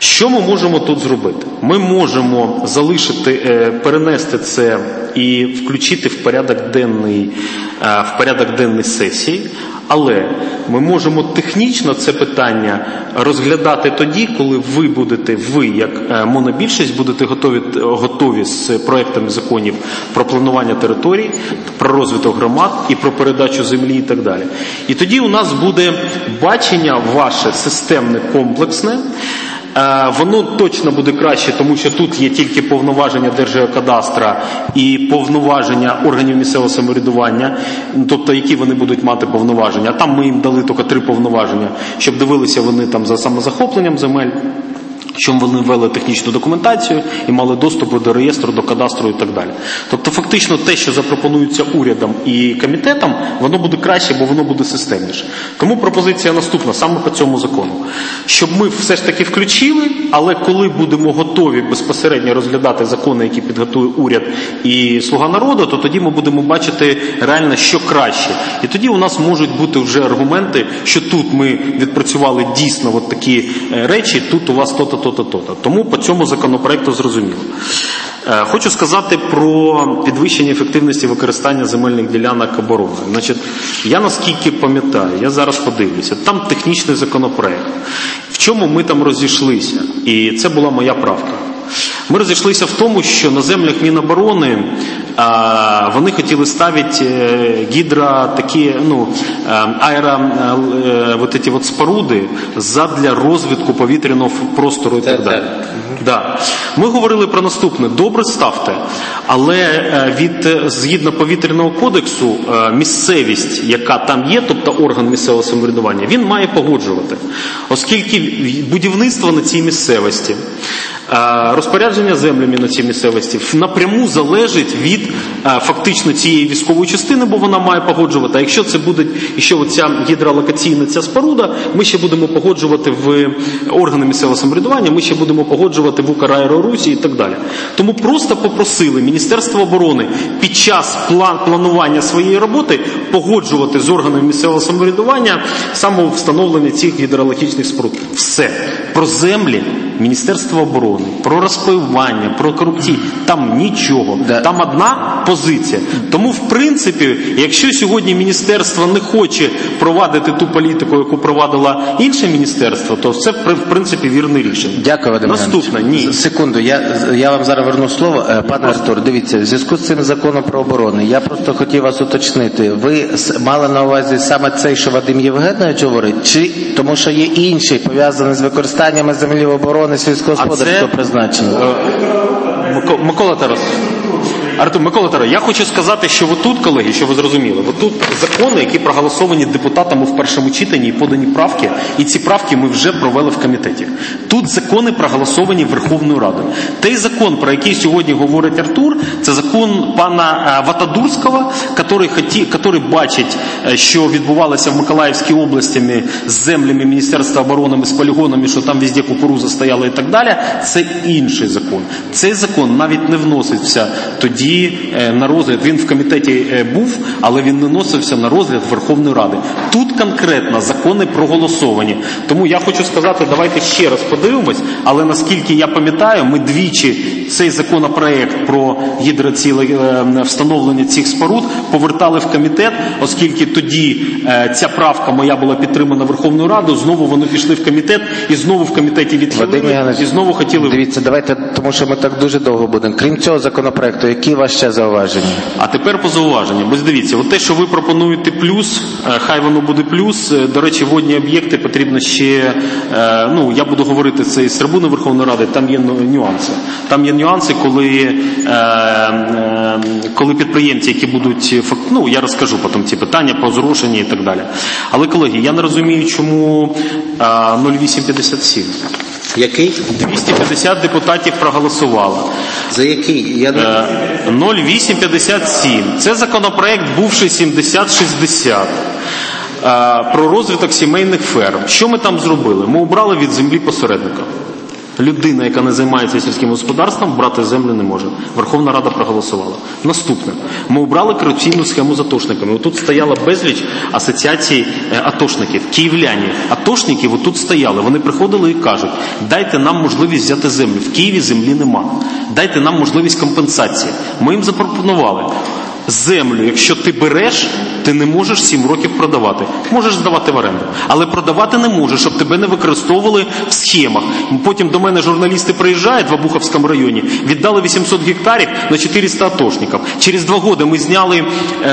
Що ми можемо тут зробити? Ми можемо залишити, перенести це і включити в порядок денний сесії, але ми можемо технічно це питання розглядати тоді, коли ви як монобільшість, будете готові з проектами законів про планування територій, про розвиток громад і про передачу землі і так далі. І тоді у нас буде бачення ваше системне, комплексне. Воно точно буде краще, тому що тут є тільки повноваження Держгеокадастра і повноваження органів місцевого самоврядування, тобто які вони будуть мати повноваження. А там ми їм дали тільки 3 повноваження, щоб дивилися вони там за самозахопленням земель, щоб вони ввели технічну документацію і мали доступ до реєстру, до кадастру і так далі. Тобто фактично те, що запропонується урядом і комітетом, воно буде краще, бо воно буде системніше. Тому пропозиція наступна, саме по цьому закону. Щоб ми все ж таки включили, але коли будемо готові безпосередньо розглядати закони, які підготує уряд і Слуга народу, то тоді ми будемо бачити реально, що краще. І тоді у нас можуть бути вже аргументи, що тут ми відпрацювали дійсно от такі речі, тут у вас то-то. Тому по цьому законопроекту зрозуміло. Хочу сказати про підвищення ефективності використання земельних ділянок оборони. Значить, я наскільки пам'ятаю, я зараз подивлюся, там технічний законопроект. В чому ми там розійшлися? І це була моя правка. Ми розійшлися в тому, що на землях Міноборони вони хотіли ставити такі, споруди задля розвитку повітряного простору і так далі. Да. Ми говорили про наступне. Добре, ставте, але згідно повітряного кодексу місцевість, яка там є, тобто орган місцевого самоврядування, він має погоджувати. Оскільки будівництво на цій місцевості, розпорядження землями на цій місцевості напряму залежить від фактично цієї військової частини, бо вона має погоджувати. А якщо це буде ще оця гідролокаційна ця споруда, ми ще будемо погоджувати в органи місцевого самоврядування, ми ще будемо погоджувати в Украерорусі і так далі. Тому просто попросили Міністерство оборони під час планування своєї роботи погоджувати з органами місцевого самоврядування самовстановлення цих гідрологічних споруд. Все. Про землі Міністерство оборони, про розпаювання, про корупцію, там нічого. Да. Там одна позиція. Тому, в принципі, якщо сьогодні міністерство не хоче провадити ту політику, яку провадило інше міністерство, то це, в принципі, вірне рішення. Дякую, Вадим Наступне, ні. Секунду, я вам зараз верну слово. Пане Артур, дивіться, в зв'язку з цим законом про оборону, я просто хотів вас уточнити. Ви мали на увазі саме цей, що Вадим Євгенович говорить, чи тому що є інший, пов'язаний з використанням землі оборони сільськогосподарського призначення? Микола Тарас, я хочу сказати, що отут, колеги, що ви зрозуміли, отут закони, які проголосовані депутатами в першому читанні і подані правки, і ці правки ми вже провели в комітеті. Тут закони проголосовані Верховною Радою. Той закон, про який сьогодні говорить Артур, це закон пана Ватадурського, який бачить, що відбувалося в Миколаївській області з землями Міністерства оборони, з полігонами, що там везде кукуруза стояла і так далі. Це інший закон. Цей закон навіть не вносився тоді на розгляд. Він в комітеті був, але він не вносився на розгляд Верховної Ради. Тут конкретно закони проголосовані. Тому я хочу сказати, давайте ще раз подивимось, але наскільки я пам'ятаю, ми двічі цей законопроект про встановлення цих споруд повертали в комітет, оскільки тоді ця правка моя була підтримана Верховною Радою, знову вони пішли в комітет, і знову в комітеті відхилили, і знову хотіли... Дивіться, давайте, тому що ми так дуже довго будемо. Крім цього законопроекту, які у вас ще зауваження? А тепер по зауваженням. Бо дивіться, от те, що ви пропонуєте плюс, хай воно буде плюс. До речі, водні об'єкти потрібно ще, я буду говорити це із трибуни Верховної Ради, там є нюанси. Там є нюанси, коли підприємці, які будуть, я розкажу потім ці питання по зрошенні і так далі. Але, колеги, я не розумію, чому 0857. Який? 250 депутатів проголосувало. За який? 0857. Це законопроект, бувший 7060. Про розвиток сімейних ферм. Що ми там зробили? Ми убрали від землі посередника. Людина, яка не займається сільським господарством, брати землю не може. Верховна Рада проголосувала. Наступне. Ми обрали корупційну схему з атошниками. Отут стояла безліч асоціацій атошників. Київляні атошників отут стояли. Вони приходили і кажуть, дайте нам можливість взяти землю. В Києві землі нема. Дайте нам можливість компенсації. Ми їм запропонували. Землю, якщо ти береш, ти не можеш 7 років продавати. Можеш здавати в оренду. Але продавати не можеш, щоб тебе не використовували в схемах. Потім до мене журналісти приїжджають в Обуховському районі, віддали 800 гектарів на 400 атошників. Через 2 роки ми зняли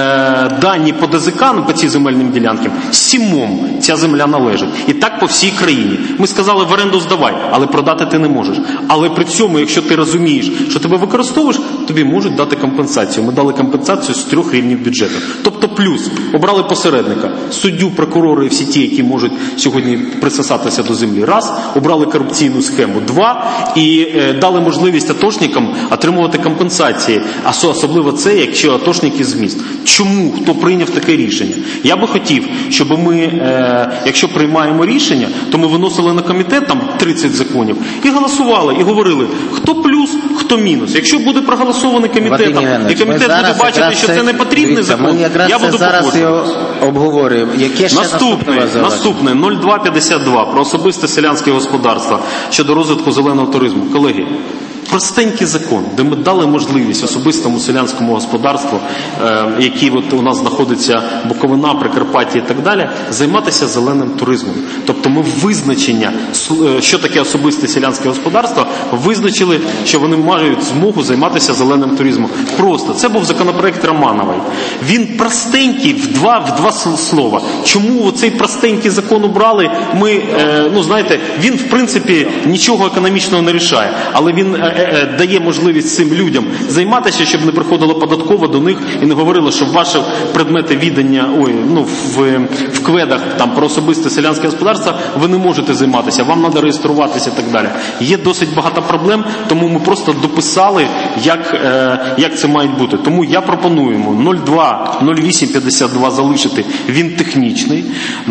дані по ДЗК, по цим земельним ділянкам. 7 ця земля належить. І так по всій країні. Ми сказали, в оренду здавай, але продати ти не можеш. Але при цьому, якщо ти розумієш, що тебе використовуєш, тобі можуть дати компенсацію. Ми дали компенсацію з 3 рівнів бюджету. Тобто плюс, обрали посередника, суддю, прокурори і всі ті, які можуть сьогодні присосатися до землі, раз, обрали корупційну схему, 2, і дали можливість атошникам отримувати компенсації, особливо це, якщо атошники з міст. Чому? Хто прийняв таке рішення? Я би хотів, щоб ми, якщо приймаємо рішення, то ми виносили на комітет, там 30 законів, і голосували, і говорили, хто плюс, хто мінус. Якщо буде проголосований комітетом, і комітет буде бачити, що це не потрібний закон, я буду погоджуватися. Обговорюємо. Яке ще Наступне 0252 про особисте селянське господарство щодо розвитку зеленого туризму. Колеги, простенький закон, де ми дали можливість особистому селянському господарству, які от у нас знаходиться Буковина, Прикарпаття і так далі, займатися зеленим туризмом. Тобто ми визначення, що таке особисте селянське господарство, визначили, що вони мають змогу займатися зеленим туризмом. Просто. Це був законопроект Романової. Він простенький в два слова. Чому цей простенький закон обрали? Ми, він в принципі нічого економічного не рішає, але він дає можливість цим людям займатися, щоб не приходило податково до них і не говорило, що ваші предмети відання в кведах там, про особисте селянське господарство ви не можете займатися, вам треба реєструватися і так далі. Є досить багато проблем, тому ми просто дописали, як це має бути. Тому я пропонуємо 0852 залишити, він технічний,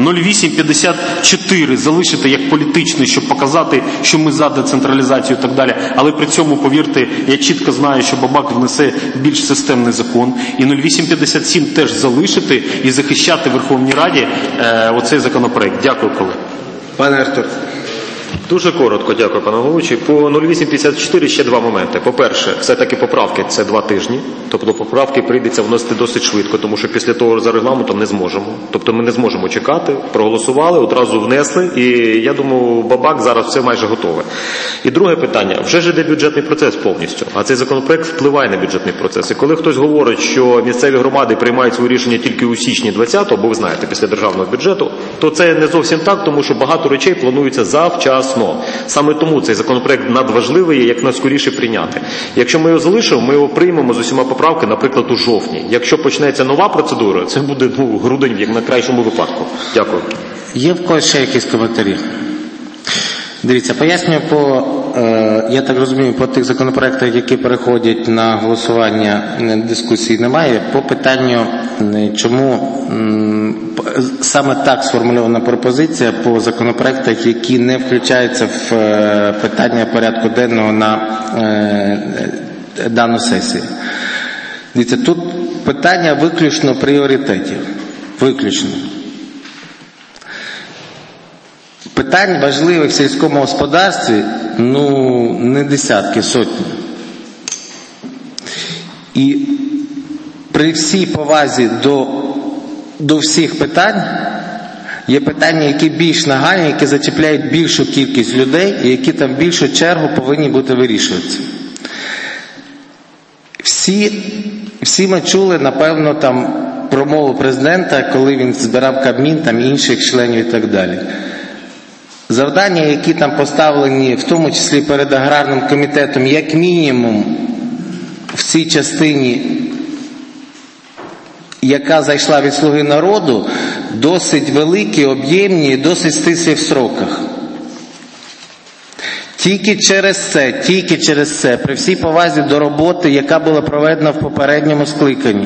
0854 залишити як політичний, щоб показати, що ми за децентралізацію і так далі, але при цьому, повірте, я чітко знаю, що Бабак внесе більш системний закон. І 0857 теж залишити і захищати в Верховній Раді оцей законопроект. Дякую, колеги. Пане Артур. Дуже коротко, дякую, пане головуючий. По 0854 ще 2 моменти. По-перше, все-таки поправки – це 2 тижні. Тобто поправки прийдеться вносити досить швидко, тому що після того за регламентом не зможемо. Тобто ми не зможемо чекати. Проголосували, одразу внесли. І я думаю, Бабак зараз все майже готове. І друге питання. Вже ж іде бюджетний процес повністю. А цей законопроект впливає на бюджетний процес. І коли хтось говорить, що місцеві громади приймають свої рішення тільки у січні 20-го, бо ви знаєте, після державного бюджету, то це не зовсім так, тому що багато речей плануються завчасно. Саме тому цей законопроект надважливий, як найскоріше прийняти. Якщо ми його залишимо, ми його приймемо з усіма поправками, наприклад, у жовтні. Якщо почнеться нова процедура, це буде грудень, як на кращому випадку. Дякую. Є в когось ще якісь коментарі? Дивіться, пояснюю я так розумію, по тих законопроектах, які переходять на голосування, дискусії немає. По питанню, чому саме так сформульована пропозиція по законопроектах, які не включаються в питання порядку денного на дану сесію. Дивіться, тут питання виключно пріоритетів. Виключно. Питань важливих в сільському господарстві, не десятки, сотні. І при всій повазі до всіх питань є питання, які більш нагальні, які зачіпляють більшу кількість людей і які там більшу чергу повинні бути вирішуватися. Всі ми чули, напевно, там промову президента, коли він збирав Кабмін, там інших членів і так далі. Завдання, які там поставлені, в тому числі перед аграрним комітетом, як мінімум в цій частині, яка зайшла від «Слуги народу», досить великі, об'ємні і досить стислі в сроках. Тільки через це, при всій повазі до роботи, яка була проведена в попередньому скликанні,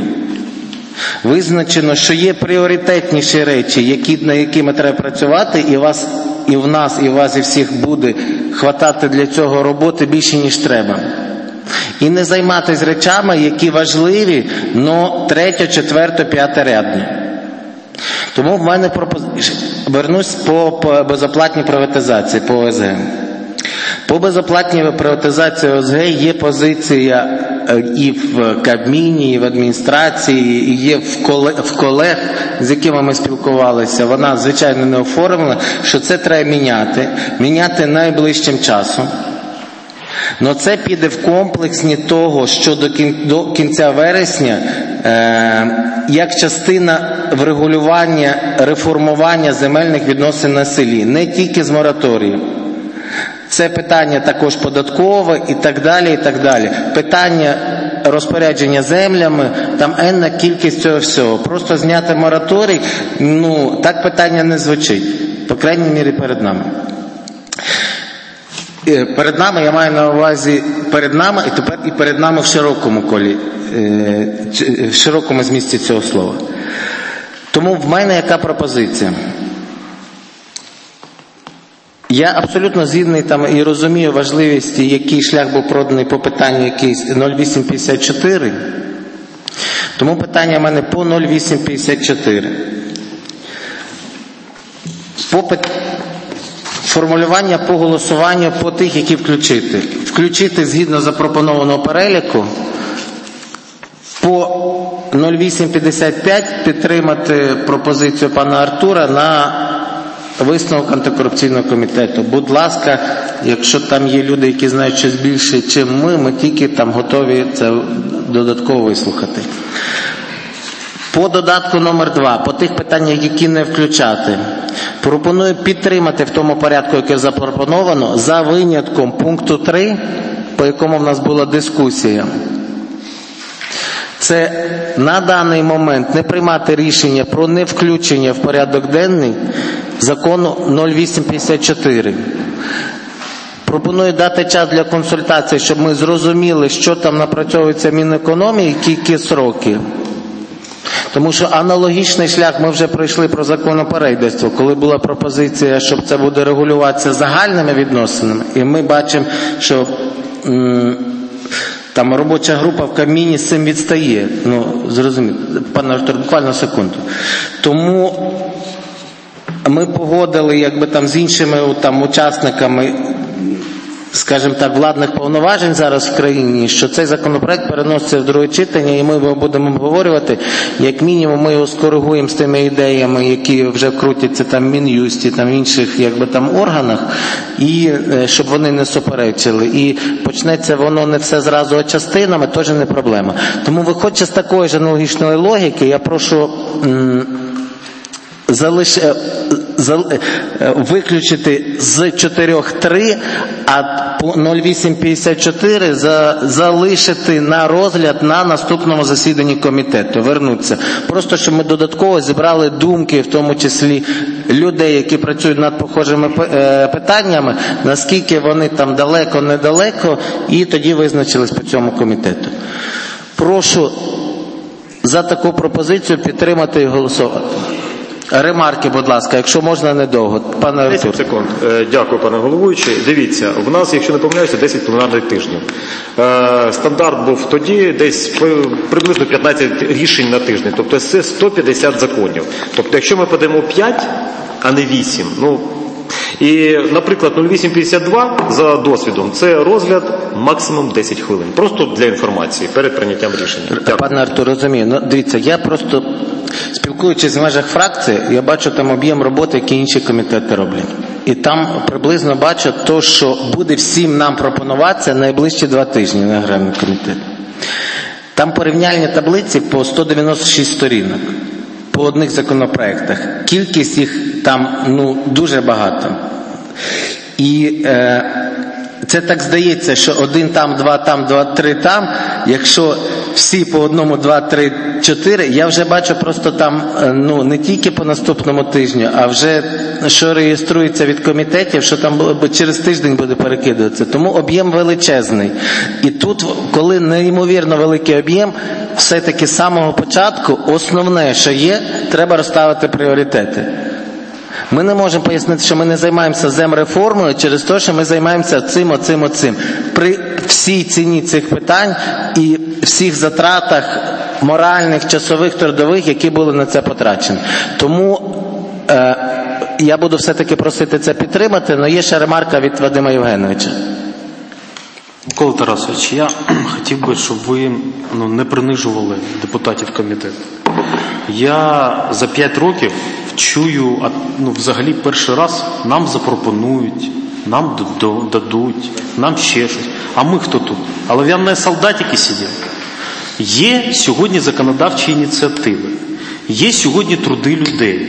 визначено, що є пріоритетніші речі, над якими треба працювати, і вас і в нас, і в вас, і всіх буде хватати для цього роботи більше, ніж треба. І не займатися речами, які важливі, но 3, 4, 5 рядні. Тому в мене вернусь по безоплатній приватизації, по ОСГ. По безоплатній приватизації ОСГ є позиція і в Кабміні, і в адміністрації, і є в колег, з якими ми спілкувалися. Вона, звичайно, не оформлена, що це треба міняти найближчим часом. Но це піде в комплексні того, що до кінця вересня, як частина врегулювання, реформування земельних відносин на селі, не тільки з мораторію. Це питання також податкове і так далі, і так далі. Питання розпорядження землями, там енна кількість цього всього. Просто зняти мораторій, так питання не звучить. По крайній мірі перед нами. Перед нами, я маю на увазі, перед нами, і тепер і перед нами в широкому колі, в широкому змісті цього слова. Тому в мене яка пропозиція? Я абсолютно згідний там і розумію важливість, який шлях був проданий по питанню якийсь 0854. Тому питання в мене по 0854. Формулювання по голосуванню по тих, які включити. Включити згідно запропонованого переліку. По 0855 підтримати пропозицію пана Артура на висновок антикорупційного комітету. Будь ласка, якщо там є люди, які знають щось більше, ніж ми тільки там готові це додатково вислухати. По додатку номер 2, по тих питаннях, які не включати, пропоную підтримати в тому порядку, який запропоновано, за винятком пункту 3, по якому в нас була дискусія. Це на даний момент не приймати рішення про невключення в порядок денний закону 0854. Пропоную дати час для консультацій, щоб ми зрозуміли, що там напрацьовується Мінекономії, які сроки. Тому що аналогічний шлях ми вже пройшли про законопорейдерство, коли була пропозиція, щоб це буде регулюватися загальними відносинами, і ми бачимо, що там робоча група в Кабміні з цим відстає. Зрозуміло. Пане Артур, буквально секунду. Тому ми погодили з іншими учасниками, скажімо так, владних повноважень зараз в країні, що цей законопроект переноситься в друге читання, і ми його будемо обговорювати. Як мінімум, ми його скоригуємо з тими ідеями, які вже крутяться там в Мін'юсті, там в інших органах, і щоб вони не суперечили. І почнеться воно не все зразу, а частинами, теж не проблема. Тому, виходячи з такої ж аналогічної логіки, я прошу виключити з 4.3, а по 0854 залишити на розгляд на наступному засіданні комітету, вернуться. Просто, щоб ми додатково зібрали думки, в тому числі людей, які працюють над похожими питаннями, наскільки вони там далеко-недалеко, і тоді визначились по цьому комітету. Прошу за таку пропозицію підтримати і голосувати. Ремарки, будь ласка, якщо можна, недовго. Пане Артур. 10 секунд. Дякую, пане головуючий. Дивіться, в нас, якщо не помиляюся, 10 пленарних тижнів. Стандарт був тоді десь приблизно 15 рішень на тиждень. Тобто це 150 законів. Тобто якщо ми подаємо 5, а не 8, і, наприклад, 0852 за досвідом – це розгляд максимум 10 хвилин. Просто для інформації, перед прийняттям рішення. Дякую. Пане Артур, розумію. Дивіться, я просто, спілкуючись в межах фракції, я бачу там об'єм роботи, які інші комітети роблять. І там приблизно бачу то, що буде всім нам пропонуватися найближчі 2 тижні на аграрний комітет. Там порівняльні таблиці по 196 сторінок. По одних законопроектах. Кількість їх там, дуже багато. І це так здається, що 1 там, 2 там, 2, 3 там. Якщо всі по 1, 2, 3, 4, я вже бачу просто там, не тільки по наступному тижню, а вже, що реєструється від комітетів, що там через тиждень буде перекидуватися. Тому об'єм величезний. І тут, коли неймовірно великий об'єм, все-таки з самого початку, основне, що є, треба розставити пріоритети. Ми не можемо пояснити, що ми не займаємося земреформою через те, що ми займаємося цим. При всій ціні цих питань і всіх затратах моральних, часових, трудових, які були на це потрачені. Тому я буду все-таки просити це підтримати, але є ще ремарка від Вадима Євгеновича. Микола Тарасович, я хотів би, щоб ви не принижували депутатів комітету. Я за 5 років чую, взагалі перший раз нам запропонують, нам дадуть, нам ще щось. А ми хто тут? Олов'яні солдатики сидять. Є сьогодні законодавчі ініціативи, є сьогодні труди людей.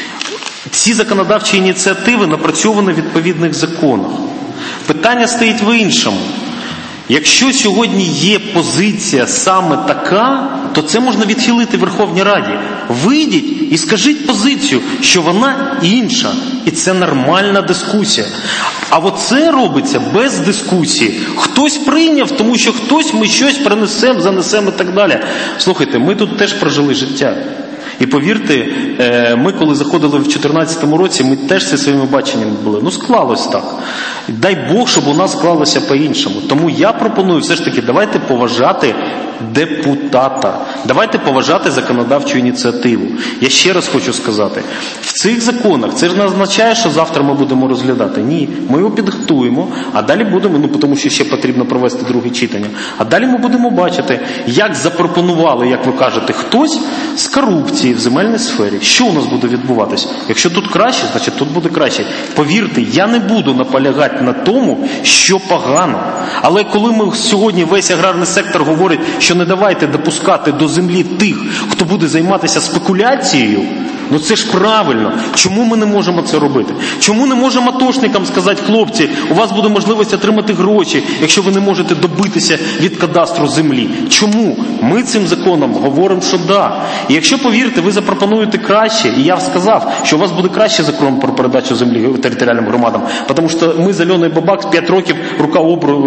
Ці законодавчі ініціативи напрацьовані в відповідних законах. Питання стоїть в іншому. Якщо сьогодні є позиція саме така, то це можна відхилити в Верховній Раді. Вийдіть і скажіть позицію, що вона інша. І це нормальна дискусія. А оце робиться без дискусії. Хтось прийняв, тому що хтось ми щось принесемо, занесемо і так далі. Слухайте, ми тут теж прожили життя. І повірте, ми коли заходили в 2014 році, ми теж зі своїми баченнями були. Склалось так. Дай Бог, щоб у нас склалося по-іншому. Тому я пропоную все ж таки, давайте поважати депутата. Давайте поважати законодавчу ініціативу. Я ще раз хочу сказати, в цих законах, це ж не означає, що завтра ми будемо розглядати. Ні, ми його підготуємо, а далі будемо, тому що ще потрібно провести друге читання, а далі ми будемо бачити, як запропонували, як ви кажете, хтось з корупції в земельній сфері. Що у нас буде відбуватись? Якщо тут краще, значить тут буде краще. Повірте, я не буду наполягати на тому, що погано. Але коли ми сьогодні весь аграрний сектор говорить, що не давайте допускати до землі тих, хто буде займатися спекуляцією, це ж правильно. Чому ми не можемо це робити? Чому не можемо атошникам сказати, хлопці, у вас буде можливість отримати гроші, якщо ви не можете добитися від кадастру землі? Чому? Ми цим законом говоримо, що да. І якщо, повірте, ви запропонуєте краще, і я сказав, що у вас буде краще закон про передачу землі територіальним громадам, тому що ми з Альоною Бабак 5 років рука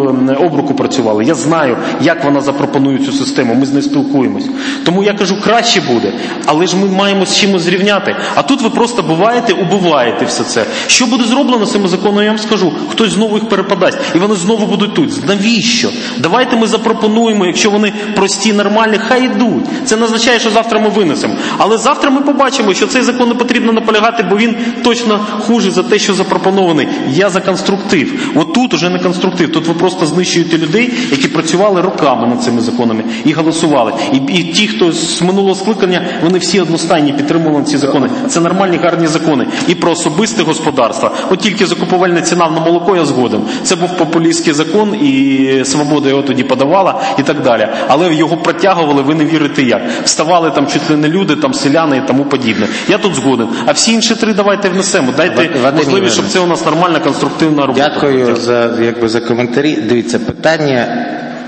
об руку працювали. Я знаю, як вона запропонує цю систему, ми з нею спілкуємось. Тому я кажу, краще буде, але ж ми маємо з чимось зрівняти. А тут ви просто убиваєте все це. Що буде зроблено з цим законом, я вам скажу. Хтось знову їх перепадасть. І вони знову будуть тут. Навіщо? Давайте ми запропонуємо, якщо вони прості, нормальні, хай йдуть. Це не означає, що завтра ми винесемо. Але завтра ми побачимо, що цей закон не потрібно наполягати, бо він точно хуже за те, що запропонований. Я за конструктив. От тут уже не конструктив. Тут ви просто знищуєте людей, які працювали роками над цими законами і голосували. І ті, хто з минулого скликання, вони всі одностайні підтримували ці закони. Це нормальні, гарні закони. І про особисте господарство. От тільки закупувальна ціна на молоко я згоден. Це був популістський закон, і Свобода його тоді подавала, і так далі. Але його протягували, ви не вірите як. Вставали там чуть ли не люди, там селяни і тому подібне. Я тут згоден. А всі інші 3 давайте внесемо. Дайте можливість, щоб це у нас нормальна, конструктивна робота. Дякую за коментарі. Дивіться, питання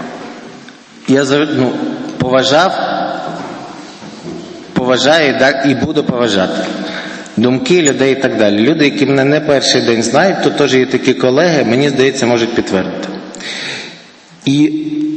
я поважаю і буду поважати думки людей і так далі. Люди, які мене не перший день знають, то теж є такі колеги, мені здається, можуть підтвердити. І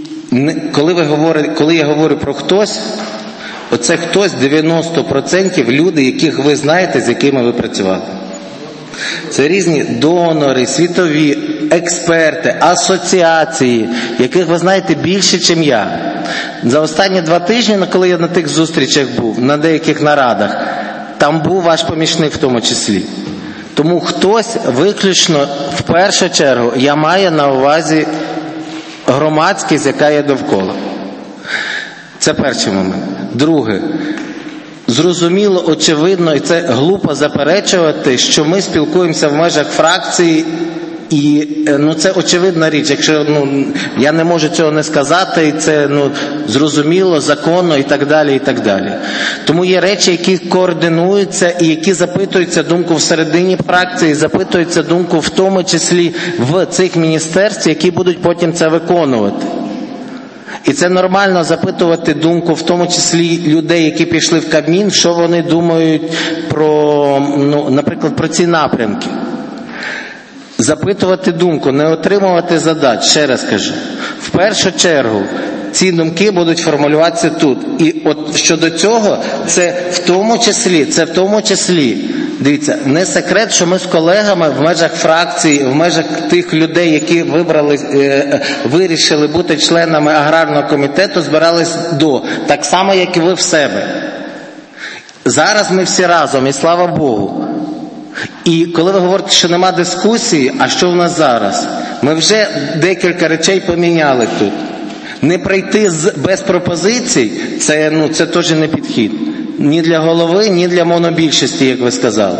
коли я говорю про хтось, оце хтось 90% люди, яких ви знаєте, з якими ви працювали. Це різні донори, світові експерти, асоціації, яких ви знаєте більше, ніж я. За останні 2 тижні, коли я на тих зустрічах був, на деяких нарадах, там був ваш помічник в тому числі. Тому хтось виключно, в першу чергу, я маю на увазі громадськість, яка є довкола. Це перший момент. Друге. Зрозуміло, очевидно, і це глупо заперечувати, що ми спілкуємося в межах фракції, і це очевидна річ. Якщо я не можу цього не сказати, і це зрозуміло, законно і так далі, і так далі. Тому є речі, які координуються і які запитуються думку всередині фракції, запитуються думку в тому числі в цих міністерствах, які будуть потім це виконувати. І це нормально запитувати думку, в тому числі людей, які пішли в Кабмін, що вони думають про, наприклад, про ці напрямки. Запитувати думку, не отримувати задач, ще раз кажу. В першу чергу ці думки будуть формулюватися тут. І от щодо цього, це в тому числі Дивіться, не секрет, що ми з колегами в межах фракції, в межах тих людей, які вирішили бути членами аграрного комітету, збирались так само, як і ви в себе. Зараз ми всі разом, і слава Богу. І коли ви говорите, що нема дискусії, а що в нас зараз? Ми вже декілька речей поміняли тут. Не прийти без пропозицій, це теж не підхід. Ні для голови, ні для монобільшості, як ви сказали.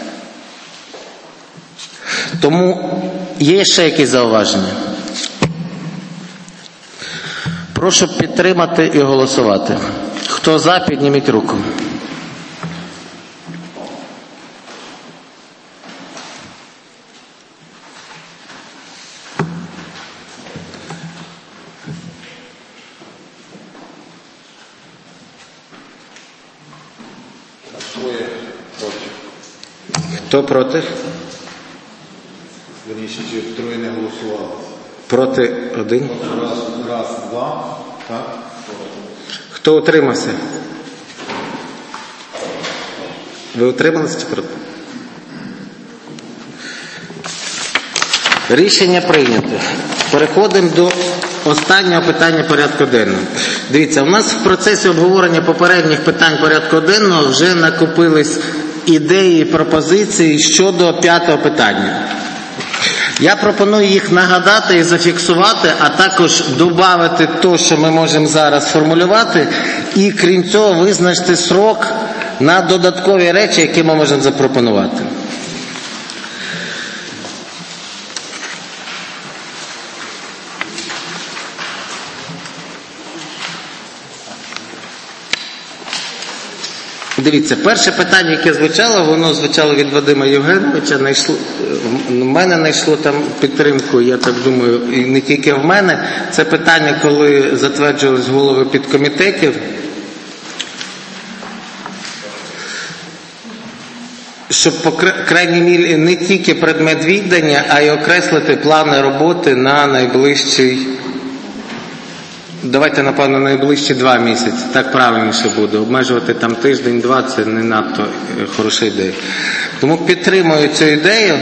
Тому є ще якісь зауваження? Прошу підтримати і голосувати. Хто за, підніміть руку. Хто проти? Вірніше, чи троє не голосували? Проти один. Раз, два, так? Хто утримався? Ви утрималися чи проти? Рішення прийнято. Переходимо до останнього питання порядку денного. Дивіться, у нас в процесі обговорення попередніх питань порядку денного вже накопились ідеї і пропозиції щодо 5-го питання. Я пропоную їх нагадати і зафіксувати, а також додати те, що ми можемо зараз сформулювати, і крім цього визначити срок на додаткові речі, які ми можемо запропонувати. Дивіться, перше питання, яке звучало, воно звучало від Вадима Євгеновича, в мене знайшло там підтримку, я так думаю, і не тільки в мене. Це питання, коли затверджувались голови підкомітетів, щоб по крайній мірі не тільки предмет віддання, а й окреслити плани роботи на найближчий, давайте, напевно, найближчі 2 місяці, так правильніше буде. Обмежувати там тиждень-два – це не надто хороша ідея. Тому підтримую цю ідею.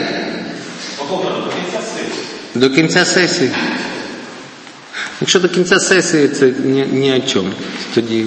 До кінця сесії. Якщо до кінця сесії, це ні о чому. Тоді...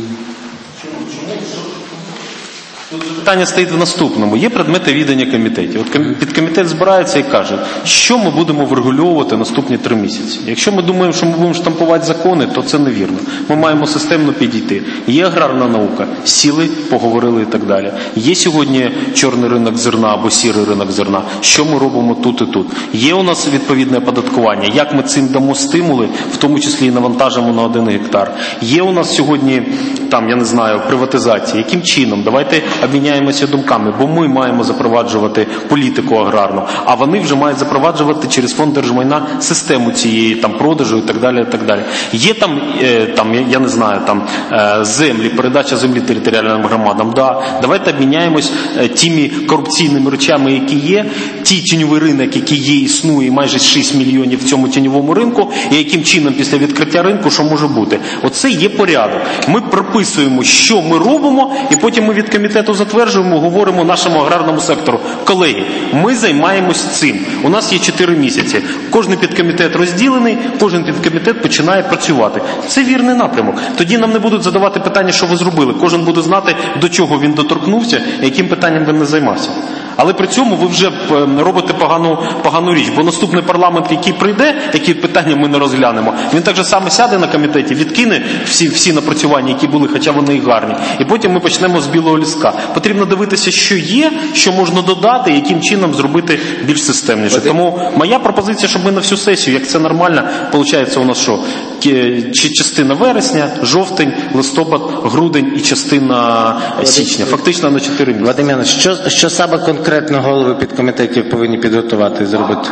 Тут питання стоїть в наступному. Є предмети відання комітетів. От підкомітет збирається і каже, що ми будемо врегульовувати наступні 3 місяці. Якщо ми думаємо, що ми будемо штампувати закони, то це невірно. Ми маємо системно підійти. Є аграрна наука, сіли, поговорили і так далі. Є сьогодні чорний ринок зерна або сірий ринок зерна. Що ми робимо тут і тут? Є у нас відповідне оподаткування. Як ми цим дамо стимули, в тому числі і навантажимо на 1 гектар. Є у нас сьогодні, там, я не знаю, приватизація. Яким чином? Давайте обміняємося думками, бо ми маємо запроваджувати політику аграрну, а вони вже мають запроваджувати через фонд держмайна систему цієї там продажу і так далі, і так далі. Є там я не знаю, там землі, передача землі територіальним громадам. Да, давайте обміняємось тими корупційними речами, які є, ті тіньовий ринок, який є, існує, майже 6 мільйонів в цьому тіньовому ринку, і яким чином після відкриття ринку, що може бути. Оце є порядок. Ми прописуємо, що ми робимо, і потім ми від комітету затверджуємо, говоримо нашому аграрному сектору. Колеги, ми займаємось цим. У нас є 4 місяці. Кожен підкомітет розділений, кожен підкомітет починає працювати. Це вірний напрямок. Тоді нам не будуть задавати питання, що ви зробили. Кожен буде знати, до чого він доторкнувся, яким питанням він не займався. Але при цьому ви вже робите погану річ, бо наступний парламент, який прийде, які питання ми не розглянемо, він так же само сяде на комітеті, відкине всі напрацювання, які були, хоча вони і гарні, і потім ми почнемо з білого листка. Потрібно дивитися, що є, що можна додати, яким чином зробити більш системніше. Тому моя пропозиція, щоб ми на всю сесію, як це нормально, виходить у нас що? Частина вересня, жовтень, листопад, грудень і частина січня. Фактично на 4 місяці. Вадим Янович, що саме конкретно голови підкомітетів повинні підготувати і зробити?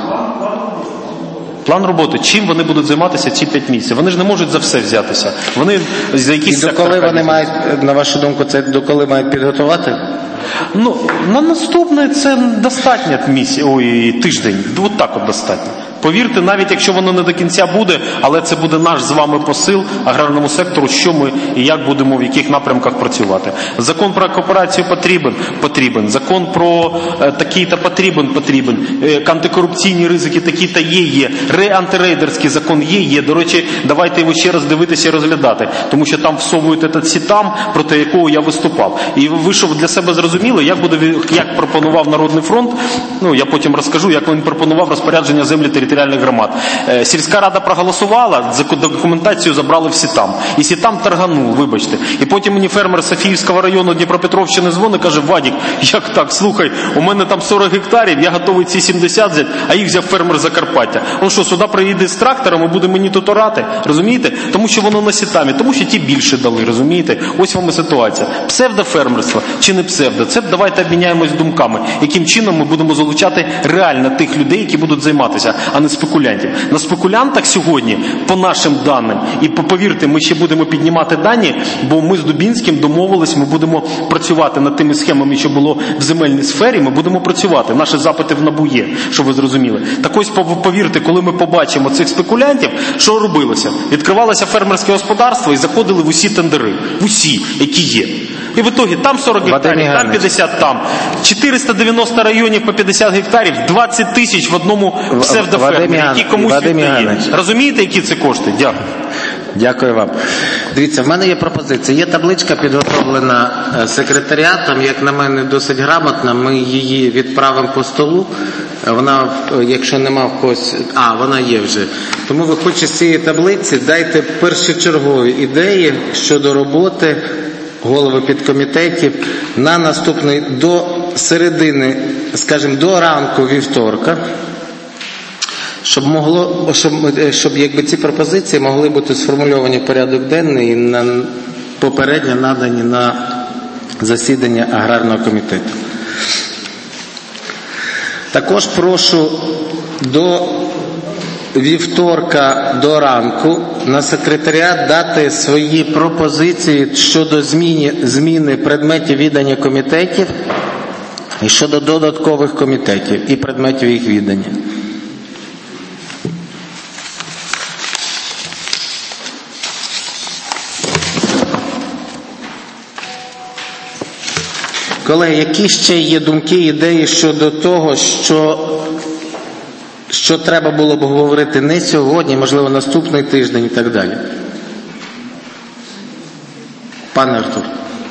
План роботи. Чим вони будуть займатися ці 5 місяців? Вони ж не можуть за все взятися. Вони за якісь... І доколи вони мають, на вашу думку, це доколи мають підготувати? Ну, на наступне це достатньо тиждень. От так от достатньо. Повірте, навіть якщо воно не до кінця буде, але це буде наш з вами посил аграрному сектору, що ми і як будемо, в яких напрямках працювати. Закон про кооперацію потрібен. Закон про такий-то потрібен. Антикорупційні ризики такі-то є. Антирейдерський закон є. До речі, давайте його ще раз дивитися і розглядати, тому що там всовують этот сітам, проти якого я виступав. І ви що для себе зрозуміли, як пропонував Народний фронт, я потім розкажу, як він пропонував розпорядження землі територіальних громад. Сільська рада проголосувала, документацію забрали в сітам. І сітам торганув, вибачте. І потім мені фермер Софіївського району Дніпропетровщини дзвонить, каже: Вадік, як так, слухай, у мене там 40 гектарів, я готовий ці 70 взяти, а їх взяв фермер Закарпаття. Он що, сюди приїде з трактором і буде мені тут орати? Розумієте? Тому що воно на сітамі, тому що ті більше дали, розумієте? Ось вам і ситуація. Псевдофермерство чи не псевдо? Це давайте обміняємось думками, яким чином ми будемо залучати реально тих людей, які будуть займатися, а не спекулянтів. На спекулянтах сьогодні, по нашим даним, і повірте, ми ще будемо піднімати дані, бо ми з Дубінським домовились, ми будемо працювати над тими схемами, що було в земельній сфері, ми будемо працювати. Наші запити в НАБУ є, щоб ви зрозуміли. Так ось, повірте, коли ми побачимо цих спекулянтів, що робилося? Відкривалося фермерське господарство і заходили в усі тендери, в усі, які є. І в ітогі там 40 гектарів, там 50, там. 490 районів по 50 гектарів, 20 тисяч в одному псевдофермері, які комусь віддає. Розумієте, які це кошти? Дякую. Дякую вам. Дивіться, в мене є пропозиція. Є табличка, підготовлена секретаріатом, як на мене, досить грамотна. Ми її відправимо по столу. Вона, якщо нема в когось... вона є вже. Тому ви хоч з цієї таблиці дайте першочергові ідеї щодо роботи голови підкомітетів на наступний до середини, скажімо, до ранку вівторка, щоб якби ці пропозиції могли бути сформульовані в порядок денний і попередньо надані на засідання аграрного комітету. Також прошу до вівторка до ранку на секретаріат дати свої пропозиції щодо зміни предметів відання комітетів і щодо додаткових комітетів і предметів їх відання. Колеги, які ще є думки, ідеї щодо того, що треба було б говорити не сьогодні, можливо, наступний тиждень і так далі? Пане Артур.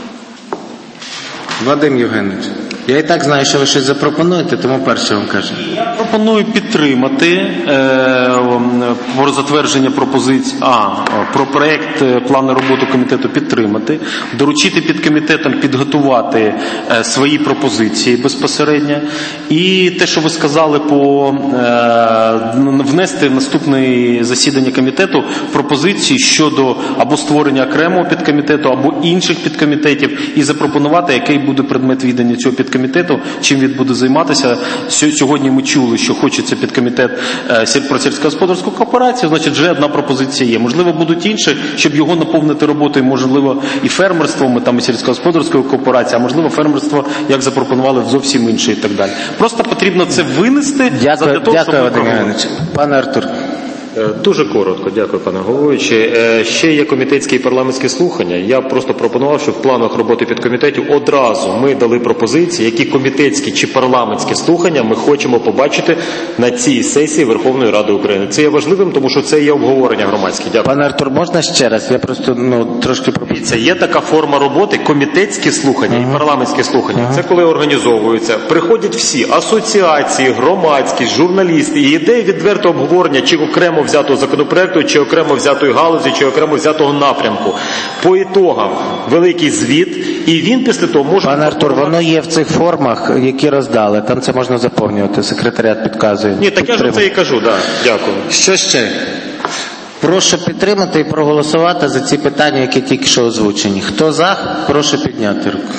Вадим Євгенович. Я і так знаю, що ви щось запропонуєте, тому перше вам кажу. Я пропоную підтримати про затвердження пропозицій, про проект плану роботи комітету підтримати, доручити підкомітетам підготувати свої пропозиції безпосередньо. І те, що ви сказали, внести в наступне засідання комітету пропозиції щодо або створення окремого підкомітету, або інших підкомітетів і запропонувати, який буде предмет відання цього підкомітету, чим він буде займатися. Сьогодні ми чули, що хочеться підкомітет про сільськогосподарську кооперацію, значить вже одна пропозиція є. Можливо, будуть інші, щоб його наповнити роботою, можливо, і фермерством, і сільськогосподарською кооперацією, а можливо, фермерство, як запропонували, зовсім інше і так далі. Просто потрібно це винести. Дякую, Вадим Євгенович. Пане Артур. Дуже коротко, дякую, пане головуючий. Ще є комітетські і парламентські слухання. Я просто пропонував, щоб в планах роботи підкомітетів одразу ми дали пропозиції, які комітетські чи парламентські слухання ми хочемо побачити на цій сесії Верховної Ради України. Це є важливим, тому що це є обговорення громадське. Дякую. Пане Артур, можна ще раз? Я просто трошки пропозицію. Є така форма роботи, комітетські слухання і парламентські слухання. Це коли організовуються, приходять всі асоціації, громадськість, журналісти, і йде відверте обговорення, чи окремо взятого законопроекту, чи окремо взятої галузі, чи окремо взятого напрямку. По ітогам великий звіт, і він після того може... Пане Артур, воно є в цих формах, які роздали. Там це можна заповнювати. Секретаріат підказує. Ні, так я ж це і кажу, да. Дякую. Що ще? Прошу підтримати і проголосувати за ці питання, які тільки що озвучені. Хто за, прошу підняти руку.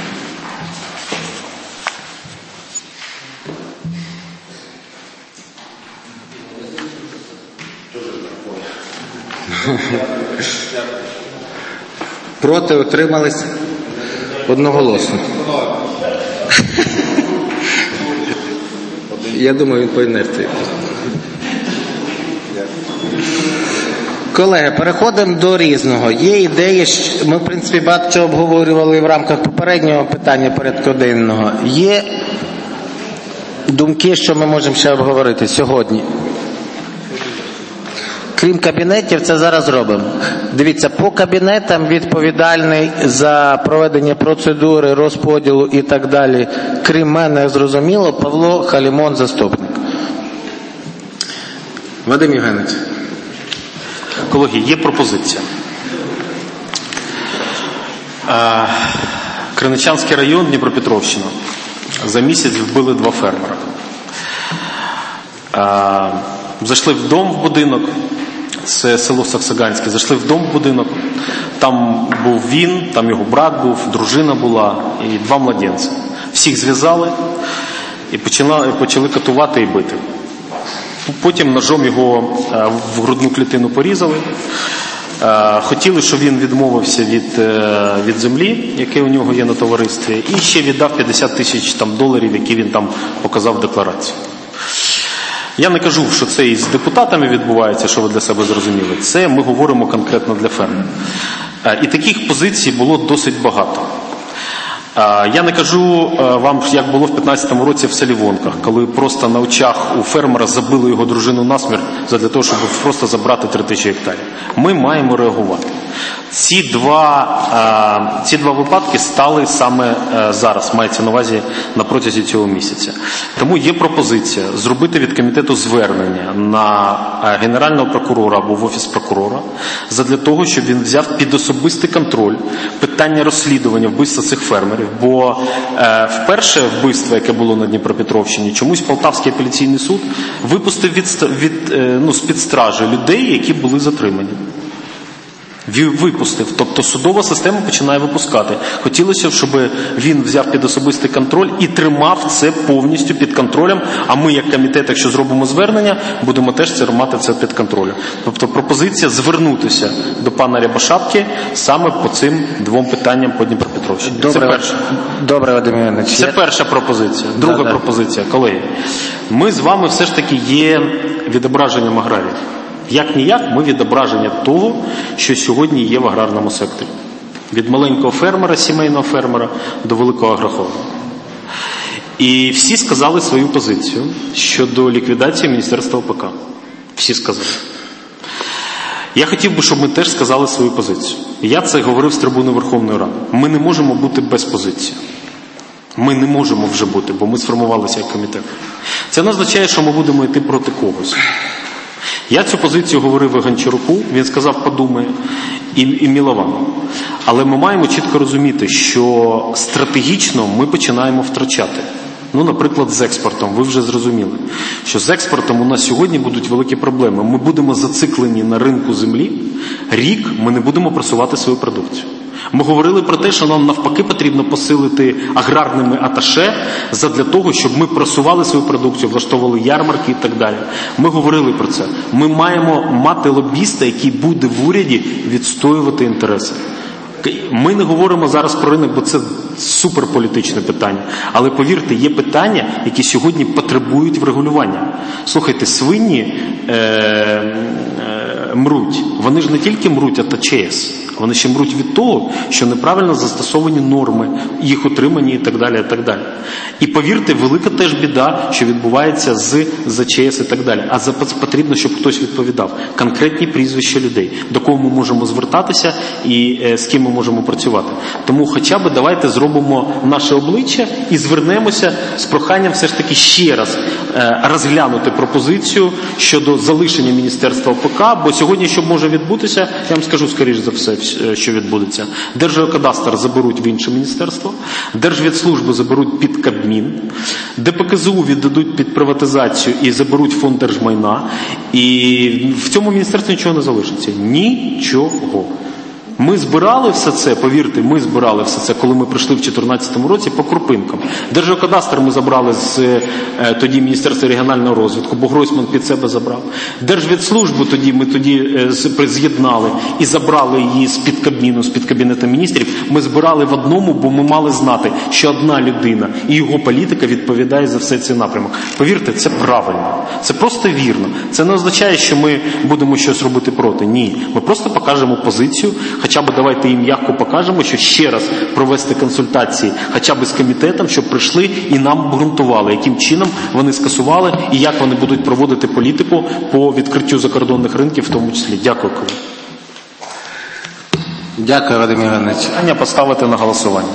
Проти, утримались одноголосно. Я думаю, він по інерції. Колеги, переходимо до різного. Є ідеї, ми, в принципі, багато чого обговорювали в рамках попереднього питання порядку денного. Є думки, що ми можемо ще обговорити сьогодні. Крім кабінетів, це зараз робимо. Дивіться, по кабінетам відповідальний за проведення процедури, розподілу і так далі, крім мене, зрозуміло, Павло Халімон, заступник. Вадим Євгенович. Колеги, є пропозиція. Криничанський район, Дніпропетровщина. За місяць вбили 2 фермера. Зайшли в дом, в будинок. Це село Саксаганське. Зайшли в дом, в будинок. Там був він, там його брат був, дружина була і 2 младенці. Всіх зв'язали і почали катувати і бити. Потім ножом його в грудну клітину порізали. Хотіли, щоб він відмовився від землі, яке у нього є на товаристві, і ще віддав 50 тисяч $, які він там показав в декларації. Я не кажу, що це із депутатами відбувається, що ви для себе зрозуміли. Це ми говоримо конкретно для фермерів. І таких позицій було досить багато. Я не кажу вам, як було в 15-му році в селі Вонках, коли просто на очах у фермера забили його дружину насмерть для того, щоб просто забрати 3000 гектарів. Ми маємо реагувати. Ці два випадки стали саме зараз, мається на увазі на протязі цього місяця. Тому є пропозиція зробити від комітету звернення на Генерального прокурора або в Офіс прокурора задля того, щоб він взяв під особистий контроль питання розслідування вбивства цих фермерів. Бо вперше вбивство, яке було на Дніпропетровщині, чомусь Полтавський апеляційний суд випустив з-під стражі людей, які були затримані. Випустив. Тобто судова система починає випускати. Хотілося б, щоб він взяв під особистий контроль і тримав це повністю під контролем, а ми, як комітет, якщо зробимо звернення, будемо теж мати це під контролем. Тобто пропозиція звернутися до пана Рябошапки саме по цим 2 питанням по Дніпропетровщині. Це перше. Добре, Вадим Іванович. Це перша пропозиція. Друга пропозиція, колеги. Ми з вами все ж таки є відображенням аграріїв. Як-ніяк ми відображення того, що сьогодні є в аграрному секторі. Від маленького фермера, сімейного фермера до великого агрохолдингу. І всі сказали свою позицію щодо ліквідації Міністерства ОПК. Всі сказали. Я хотів би, щоб ми теж сказали свою позицію. Я це говорив з трибуни Верховної Ради. Ми не можемо бути без позиції. Ми не можемо вже бути, бо ми сформувалися як комітет. Це не означає, що ми будемо йти проти когось. Я цю позицію говорив і Гончаруку, він сказав, подумає, і Міловану. Але ми маємо чітко розуміти, що стратегічно ми починаємо втрачати. Наприклад, з експортом. Ви вже зрозуміли, що з експортом у нас сьогодні будуть великі проблеми. Ми будемо зациклені на ринку землі. Рік ми не будемо просувати свою продукцію. Ми говорили про те, що нам навпаки потрібно посилити аграрними аташе задля того, щоб ми просували свою продукцію, влаштовували ярмарки і так далі. Ми говорили про це. Ми маємо мати лобіста, який буде в уряді відстоювати інтереси. Ми не говоримо зараз про ринок, бо це суперполітичне питання. Але повірте, є питання, які сьогодні потребують врегулювання. Слухайте, свині мруть. Вони ж не тільки мруть, а ТЧС. Вони ще мруть від того, що неправильно застосовані норми, їх утримані і так далі, і так далі. І повірте, велика теж біда, що відбувається з ЗЧС і так далі. А потрібно, щоб хтось відповідав. Конкретні прізвища людей, до кого ми можемо звертатися і з ким ми можемо працювати. Тому хоча б давайте зробимо наше обличчя і звернемося з проханням все ж таки ще раз розглянути пропозицію щодо залишення Міністерства ОПК, бо сьогодні, що може відбутися, я вам скажу скоріш за все, що відбудеться. Держгеокадастр заберуть в інше міністерство, Держвідслужбу заберуть під Кабмін, ДПКЗУ віддадуть під приватизацію і заберуть фонд держмайна, і в цьому міністерстві нічого не залишиться. Нічого. Ми збирали все це, повірте, ми збирали все це, коли ми прийшли в 2014 році по крупинкам. Держгеокадастр ми забрали з тоді Міністерства регіонального розвитку, бо Гройсман під себе забрав. Держвідслужбу ми з'єднали і забрали її з-під Кабміну, з-під Кабінету міністрів. Ми збирали в одному, бо ми мали знати, що одна людина і його політика відповідає за все цей напрямок. Повірте, це правильно, це просто вірно. Це не означає, що ми будемо щось робити проти. Ні, ми просто покажемо позицію. Хоча б давайте їм м'яко покажемо, що ще раз провести консультації хоча б з комітетом, щоб прийшли і нам обґрунтували, яким чином вони скасували і як вони будуть проводити політику по відкриттю закордонних ринків в тому числі. Дякую, колеги. Дякую, Вадим Євгенович. Питання поставити на голосування.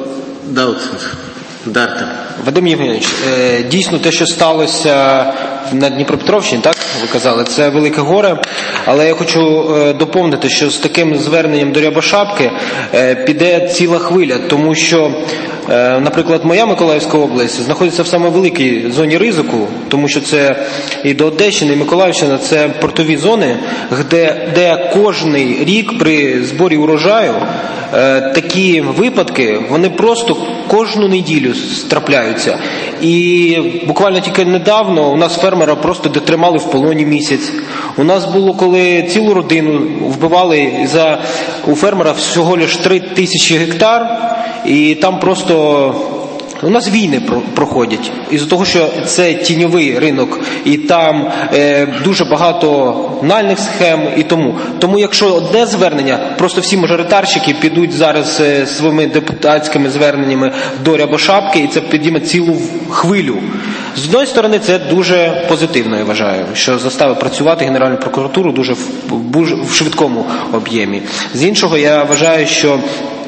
Дарта. Вадим Євгенович, дійсно те, що сталося на Дніпропетровщині, так, ви казали, це велике горе, але я хочу доповнити, що з таким зверненням до Рябошапки піде ціла хвиля, тому що, наприклад, моя Миколаївська область знаходиться в саме великій зоні ризику, тому що це і до Одещини, і Миколаївщина, це портові зони, де кожний рік при зборі урожаю такі випадки, вони просто кожну неділю трапляються. І буквально тільки недавно у нас фермера просто дотримали в полоні місяць. У нас було, коли цілу родину вбивали у фермера всього лише 3000 гектар, і там просто... У нас війни проходять із-за того, що це тіньовий ринок, і там дуже багато нальних схем, і тому якщо одне звернення, просто всі мажоритарщики підуть зараз своїми депутатськими зверненнями до Рябошапки, і це підійме цілу хвилю. З одної сторони, це дуже позитивно, я вважаю, що заставив працювати Генеральну прокуратуру дуже в швидкому об'ємі. З іншого, я вважаю, що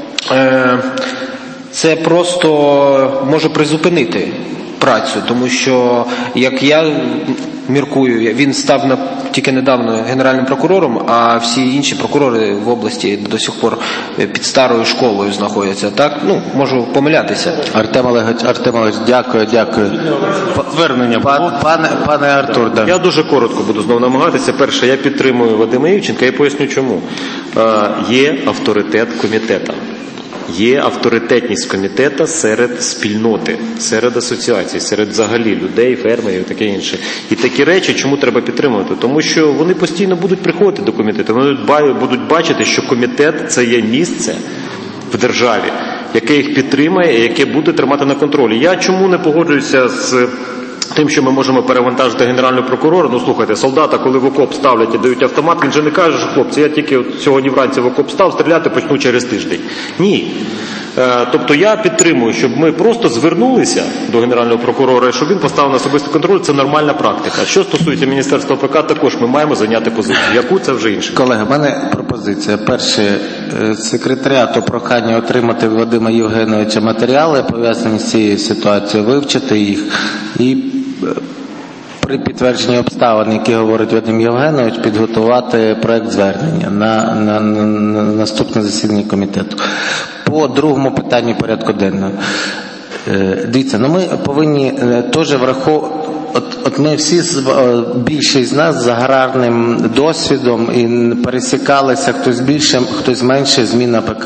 це просто може призупинити працю, тому що, як я міркую, він став тільки недавно генеральним прокурором, а всі інші прокурори в області до сих пор під старою школою знаходяться. Так? Можу помилятися. Артем Олегович, дякую. Звернення. Пане Артур, да. Я дуже коротко буду знову намагатися. Перше, я підтримую Вадима Івченка і поясню чому. Є авторитет комітету. Є авторитетність комітету серед спільноти, серед асоціацій, серед взагалі людей, фермерів і таке інше. І такі речі чому треба підтримувати? Тому що вони постійно будуть приходити до комітету, вони будуть бачити, що комітет – це є місце в державі, яке їх підтримає і яке буде тримати на контролі. Я чому не погоджуюся з тим, що ми можемо перевантажити Генерального прокурора? Слухайте, солдата, коли в окоп ставлять і дають автомат, він же не каже, що хлопці, я тільки сьогодні вранці в окоп став, стріляти почну через тиждень. Ні. Тобто я підтримую, щоб ми просто звернулися до Генерального прокурора, щоб він поставив на особистий контроль, це нормальна практика. Що стосується Міністерства ПК, також ми маємо зайняти позицію. Яку це вже інше? Колеги, в мене пропозиція. Перше, секретаріату прохання отримати від Вадима Євгеновича матеріали, пов'язані з цією ситуацією, вивчити їх і при підтвердженні обставин, які говорить Вадим Євгенович, підготувати проект звернення на наступне засідання комітету. По другому питанню порядку денного. Дивіться, ми повинні теж враховувати, от ми всі, більшість з нас з аграрним досвідом і пересікалися, хтось більше, хтось менше з МінАПК.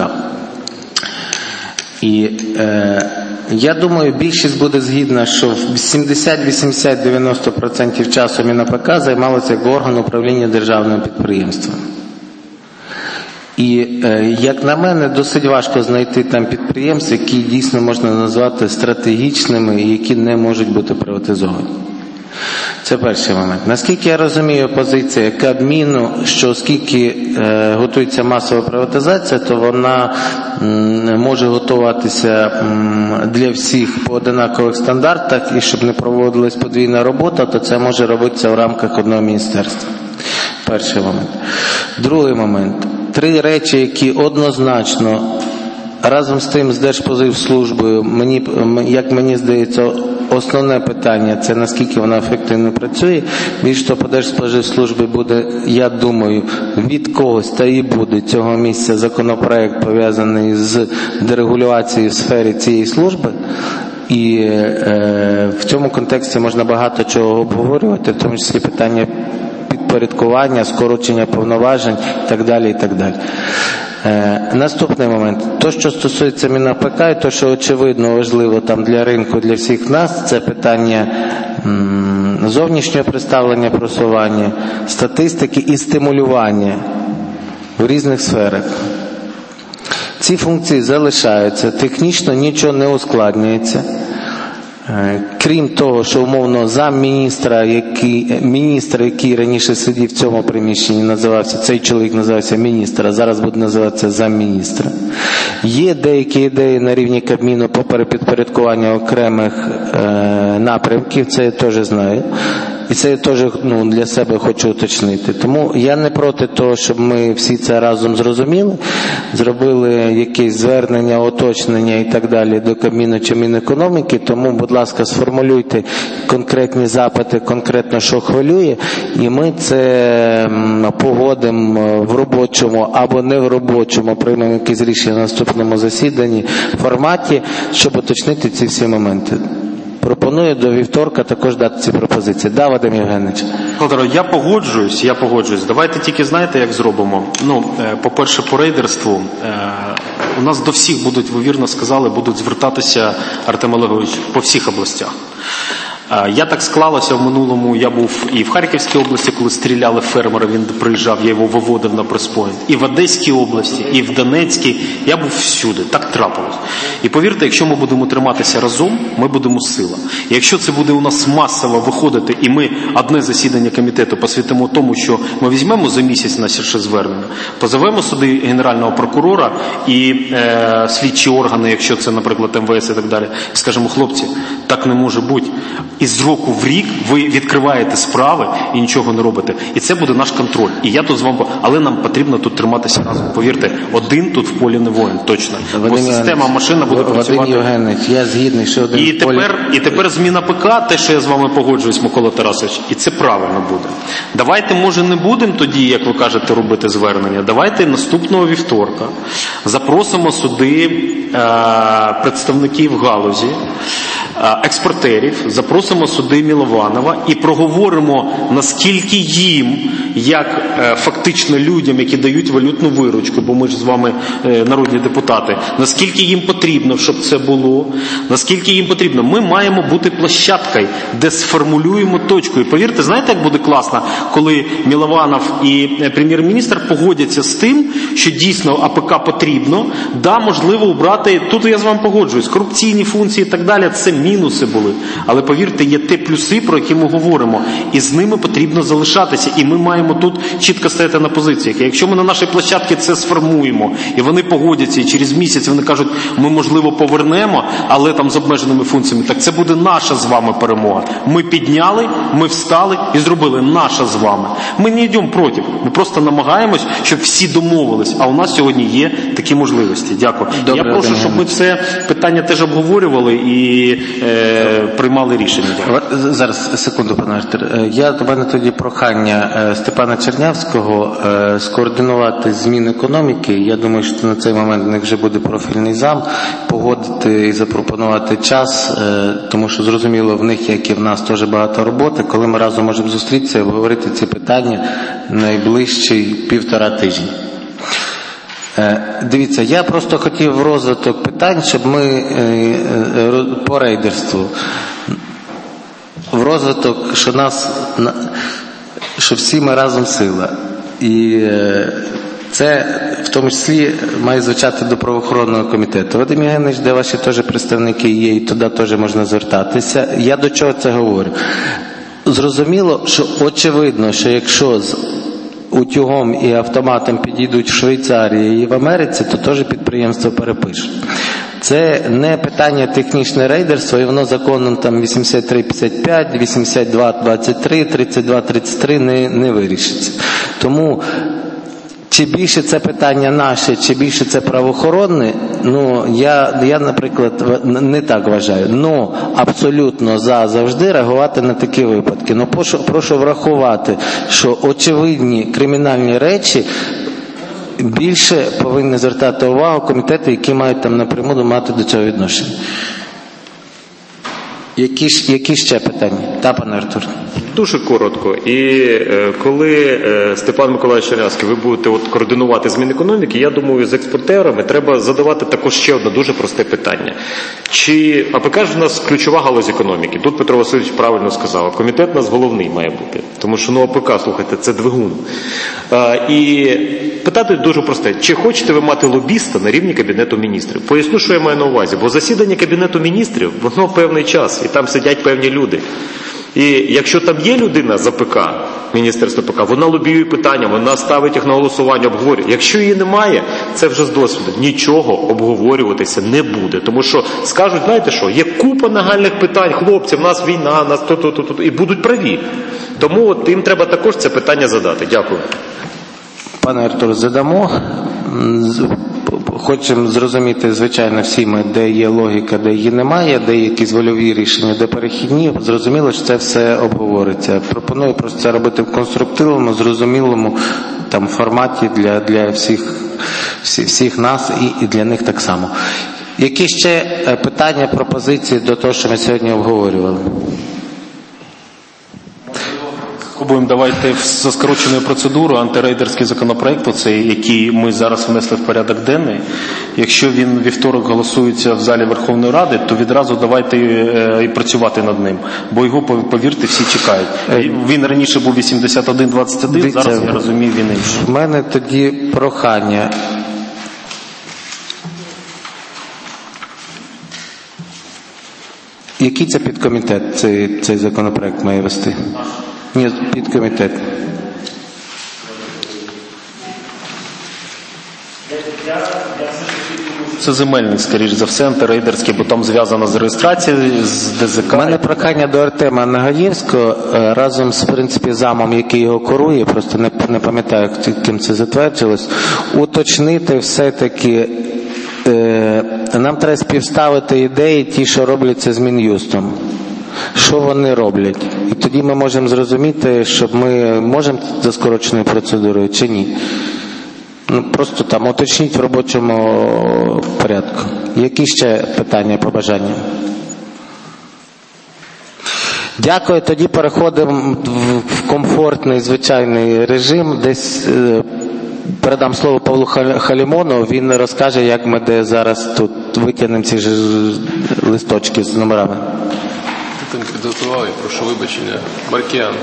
І я думаю, більшість буде згідна, що 70, 80, 90% часу МінАПК займалося як орган управління державним підприємством. І, як на мене, досить важко знайти там підприємства, які дійсно можна назвати стратегічними і які не можуть бути приватизовані. Це перший момент. Наскільки я розумію позиція Кабміну, що оскільки готується масова приватизація, то вона може готуватися для всіх по однакових стандартах, і щоб не проводилась подвійна робота, то це може робитися в рамках одного міністерства. Перший момент. Другий момент. 3 речі, які однозначно разом з тим з Держпозивслужбою, як мені здається, основне питання – це наскільки вона ефективно працює. Більш того, по Держспоживслужбі буде, я думаю, від когось та і буде цього місця законопроект, пов'язаний з дерегуляцією в сфері цієї служби. І в цьому контексті можна багато чого обговорювати, в тому числі питання підпорядкування, скорочення повноважень і так далі, і так далі. Наступний момент. То, що стосується МінАПК, і то, що очевидно важливо там для ринку, для всіх нас, це питання зовнішнього представлення, просування, статистики і стимулювання в різних сферах. Ці функції залишаються, технічно нічого не ускладнюється. Крім того, що умовно міністр, який раніше сидів в цьому приміщенні, цей чоловік називався міністр, а зараз буде називатися замміністра. Є деякі ідеї на рівні Кабміну по перепідпорядкуванню окремих напрямків, це я теж знаю. І це я теж для себе хочу уточнити. Тому я не проти того, щоб ми всі це разом зрозуміли, зробили якесь звернення, уточнення і так далі до Кабміну чи Мінекономіки. Тому, будь ласка, сформулюйте конкретні запити, конкретно що хвилює, і ми це погодимо в робочому або не в робочому, приймемо якесь рішення на наступному засіданні форматі, щоб уточнити ці всі моменти. Пропоную до вівторка також дати ці пропозиції. Да, Вадим Євгенович? Володимир, я погоджуюсь. Давайте тільки знаєте, як зробимо. По-перше, по рейдерству. У нас до всіх будуть, ви вірно сказали, будуть звертатися, Артем Олегович, по всіх областях. Я так склалося в минулому, я був і в Харківській області, коли стріляли фермери, він приїжджав, я його виводив на прес-пойнт. І в Одеській області, і в Донецькій, я був всюди, так трапилось. І повірте, якщо ми будемо триматися разом, ми будемо сила. І якщо це буде у нас масово виходити, і ми одне засідання комітету посвятимо тому, що ми візьмемо за місяць на ще звернення, позовемо сюди Генерального прокурора і слідчі органи, якщо це, наприклад, МВС і так далі, і скажемо, хлопці, так не може бути. І з року в рік ви відкриваєте справи і нічого не робите. І це буде наш контроль. І я тут з вами, але нам потрібно тут триматися разом. Повірте, один тут в полі не воїн, точно. Бо система, машина буде працювати. Вадим Євгенович, я згідний, що один в полі. І тепер зміна ПК, те, що я з вами погоджуюсь, Микола Тарасович, і це правильно буде. Давайте, може, не будемо тоді, як ви кажете, робити звернення. Давайте наступного вівторка запросимо сюди представників галузі, експортерів, запросимо сюди Мілованова і проговоримо, наскільки їм, як фактично людям, які дають валютну виручку, бо ми ж з вами народні депутати, наскільки їм потрібно, щоб це було, наскільки їм потрібно. Ми маємо бути площадкою, де сформулюємо точку. І повірте, знаєте, як буде класно, коли Мілованов і прем'єр-міністр погодяться з тим, що дійсно АПК потрібно, да, можливо, убрати, тут я з вами погоджуюсь, корупційні функції і так далі, це мінуси були. Але повірте, є ті плюси, про які ми говоримо, і з ними потрібно залишатися. І ми маємо тут чітко стояти на позиціях. І якщо ми на нашій площадці це сформуємо, і вони погодяться, і через місяць вони кажуть, ми, можливо, повернемо, але там з обмеженими функціями, так це буде наша з вами перемога. Ми підняли, ми встали і зробили наша з вами. Ми не йдемо проти, ми просто намагаємось, щоб всі домовились, а у нас сьогодні є такі можливості. Дякую. Добре, я прошу, щоб ми це питання теж обговорювали і приймали рішення. Зараз, секунду, пане Артур. До мене тоді прохання Степана Чернявського скоординувати з Мінекономіки. Я думаю, що на цей момент в них вже буде профільний зам, погодити і запропонувати час, тому що зрозуміло, в них, як і в нас, теж багато роботи, коли ми разом можемо зустрітися і обговорити ці питання найближчі 1,5 тижні. Дивіться, я просто хотів розвиток питань, щоб ми по рейдерству в розвиток, що всі ми разом сила. І це в тому числі має звучати до правоохоронного комітету. Вадим Євгенович, де ваші теж представники є, і туди теж можна звертатися. Я до чого це говорю? Зрозуміло, що очевидно, що якщо з утюгом і автоматом підійдуть в Швейцарії і в Америці, то теж підприємство перепишуть. Це не питання технічне рейдерства, і воно законом там 83.55, 82.23, 32.33 не вирішиться. Тому чи більше це питання наше, чи більше це правоохоронне, я, наприклад, не так вважаю. Абсолютно завжди реагувати на такі випадки. Прошу врахувати, що очевидні кримінальні речі більше повинні звертати увагу комітети, які мають там напряму мати до цього відношення. Які ще питання? Та, пане Артур. Дуже коротко. І коли Степан Миколаївич Чернявський, ви будете координувати з Мінекономіки, я думаю, з експортерами треба задавати також ще одне дуже просте питання. Чи АПК ж у нас ключова галузь економіки? Тут Петро Васильович правильно сказав, комітет у нас головний має бути. Тому що АПК, слухайте, це двигун. І питати дуже просте. Чи хочете ви мати лобіста на рівні Кабінету міністрів? Поясню, що я маю на увазі. Бо засідання Кабінету міністрів, воно певний час, і там сидять певні люди. І якщо там є людина з АПК, Міністерство АПК, вона лобіює питання, вона ставить їх на голосування, обговорює. Якщо її немає, це вже з досвіду. Нічого обговорюватися не буде. Тому що скажуть, знаєте що, є купа нагальних питань, хлопці, в нас війна, нас то, і будуть праві. Тому їм треба також це питання задати. Дякую. Пане Артур, задамо. Хочемо зрозуміти, звичайно, всі ми, де є логіка, де її немає, де є якісь вольові рішення, де перехідні. Зрозуміло, що це все обговориться. Пропоную просто це робити в конструктивному, зрозумілому форматі для всіх нас і для них так само. Які ще питання, пропозиції до того, що ми сьогодні обговорювали? Давайте за скороченою процедурою антирейдерський законопроект, оцей, який ми зараз внесли в порядок денний. Якщо він вівторок голосується в залі Верховної Ради, то відразу давайте і працювати над ним. Бо його, повірте, всі чекають. Він раніше був 81-21, зараз, я розумію, він інший. В мене тоді прохання. Який це підкомітет цей законопроект має вести? Ні, підкомітет. Це земельний, скоріш за все, антирейдерський, бо там зв'язано з реєстрацією, з ДЗК. У мене прохання до Артема Нагаєвського, разом з, в принципі, замом, який його курує, просто не пам'ятаю, ким це затверджувалось, уточнити все-таки, нам треба співставити ідеї ті, що робляться з Мін'юстом. Що вони роблять? І тоді ми можемо зрозуміти, що ми можемо за скороченою процедурою чи ні. Просто уточніть в робочому порядку. Які ще питання, побажання? Дякую. Тоді переходимо в комфортний, звичайний режим. Десь передам слово Павлу Халімону. Він розкаже, як ми де зараз тут витягнемо ці листочки з номерами. Там підготував, я прошу вибачення. Маркіян.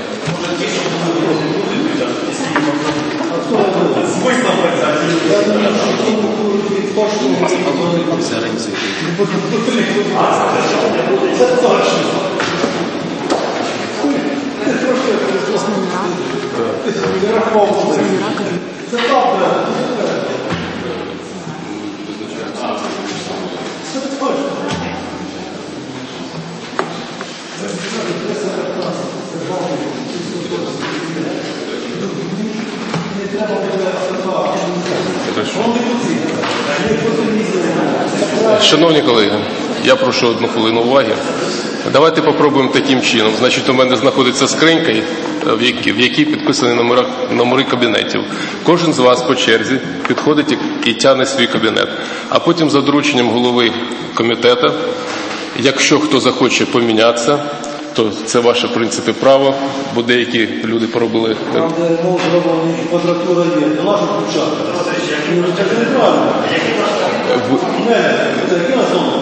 Шановні колеги, я прошу 1 хвилину уваги. Давайте попробуємо таким чином. Значить, у мене знаходиться скринька, в якій підписані номери кабінетів. Кожен з вас по черзі підходить і тягне свій кабінет. А потім за дорученням голови комітету, якщо хто захоче помінятися, то це ваше, в принципі, право, бо деякі люди поробили. Там, де зроблена квадратура є, не наша включати. Це неправильно. У мене, це яка зона?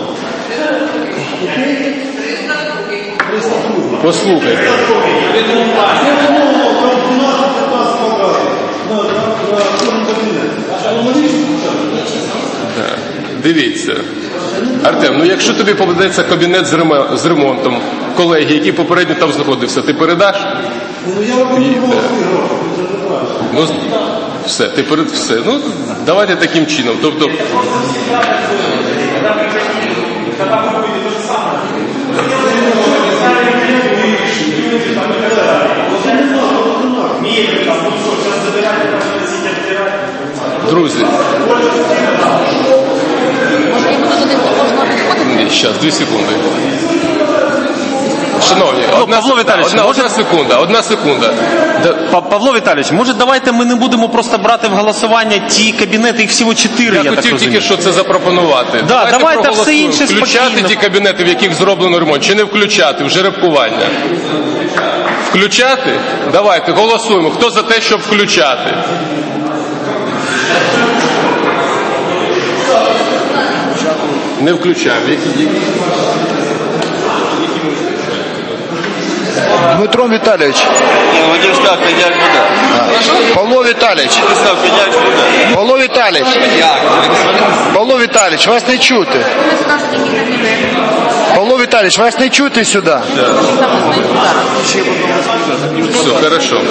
Послухайте. Дивіться. Артем, якщо тобі попадеться кабінет з ремонтом, колеги, який попередньо там знаходився, ти передаш? Все, ти все. Давайте таким чином. Тобто... Друзі. Ні, зараз, 2 секунди. Шановні, Павло Віталійович, одна секунда. Павло Віталійович, може давайте ми не будемо просто брати в голосування ті кабінети, їх всього 4, я так хотів розумію. тільки що це запропонувати. Давайте все проголосуємо. інше Включати спокійно. ті кабінети, в яких зроблено ремонт, чи не включати в жеребкування? Включати? Давайте, голосуємо. Хто за те, щоб включати? Не включаємо. Дмитро Віталійович. Хотів сказати, як буде. Павло Віталійович. Павло Віталійович. Павло Віталійович, вас не чути. Павло Віталійович, вас не чути сюди. Все, хорошо.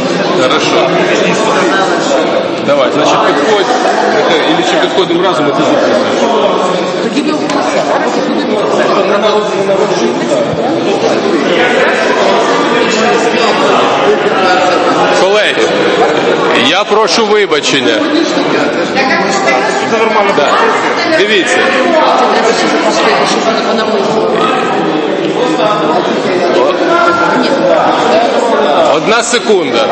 Давай, значить, підходь. Или чи підходимо разом, і ти записуєш. Тоді ви Колеги, я прошу вибачення. Да. Дивіться. Одна секунда.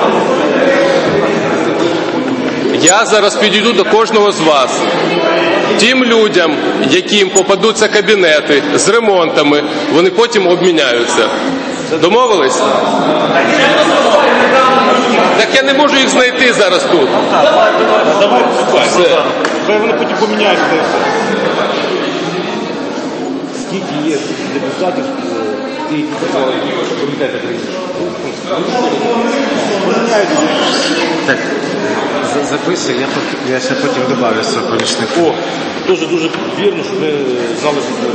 Я зараз підійду до кожного з вас. Тим людям, яким попадуться кабінети з ремонтами, вони потім обміняються. Домовились? Так я не можу їх знайти зараз тут. Все. Вони потім поміняють. Скільки є депутатів і комітетів Так, записуй, я ще потім добавлю свого помічника. О, дуже вірно, що ми знали, що